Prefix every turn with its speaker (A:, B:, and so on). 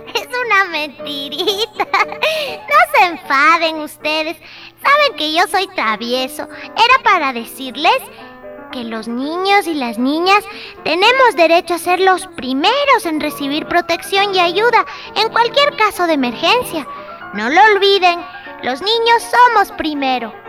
A: Es una mentirita. No se enfaden ustedes. Saben que yo soy travieso. Era para decirles que los niños y las niñas tenemos derecho a ser los primeros en recibir protección y ayuda en cualquier caso de emergencia. No lo olviden, los niños somos primero.